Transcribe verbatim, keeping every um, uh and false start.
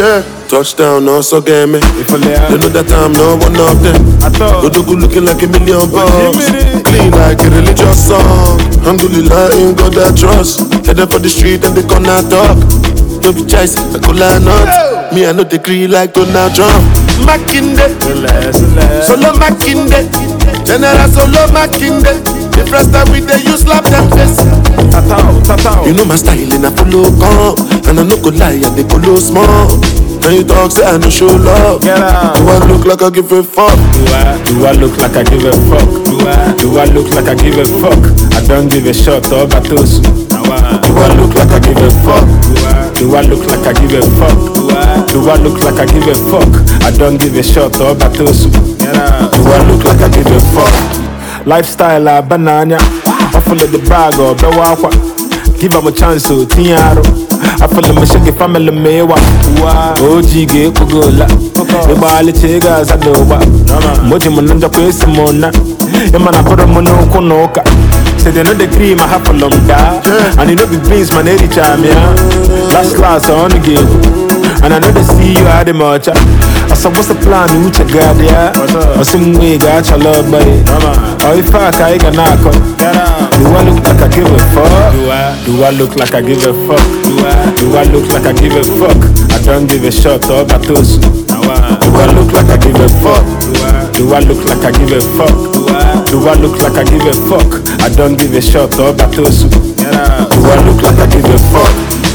Yeah, touchdown, also get me. They know that I'm not one of them. Godogu looking like a million bucks. Clean like a religious song. Alhamdulillah, in God I trust. Headed for the street and they corner talk. No be choice, I could line up. Me, I know degree like Donald Trump. Makinde, solo Makinde. General solo Makinde. The first time we they use slap them face. You know my style and I follow come. And I no go lie and they follow small. When you talk say I no show love. Do I look like I give a fuck? Do I, do I look like I give a fuck? Do I, do I look like I give a fuck? I don't give a shot or batosu. Do I look like I give a fuck? Do I look like I give a fuck? Do I look like I give a fuck? I don't give a shot or batosu. Do I look like I give a fuck? Lifestyle a banana. I follow the bag or bewakwa. Give them a chance to tiaro. I follow my shake family mewa. O G ge kugola. Ibali chega za doba. Moji mananja kwesi mona. Emana poro mono konoka. Say they know the cream I have for long da. And you know the beans man every time yeah. Last class on the game. And I know they see you at the march. I said what's the plan you check God yeah. I some way got your love buddy. Or if I can knock on. Do I look like I give a fuck? Do I, do I look like I give a fuck? Do I, do I look like I give a fuck? I don't give a shot or batosu. Do I look like I give a fuck? Do I look like I give a fuck? Do I look like I give a fuck? I don't give a shot or batosu. Do I look like I give a fuck?